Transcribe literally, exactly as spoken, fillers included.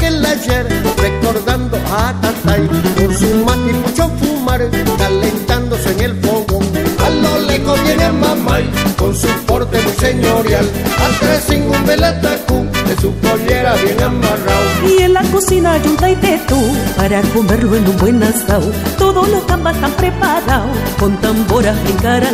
aquel ayer, recordando a Tatay, con su mate y mucho fumar, calentándose en el fogón. A lo lejos viene Mamay, con su porte muy señorial, atrás sin un velatacú, de su pollera bien amarrado. Y en la cocina hay un taipetú, para comerlo en un buen asado. Todos los gambas están preparados, con tamboras en cara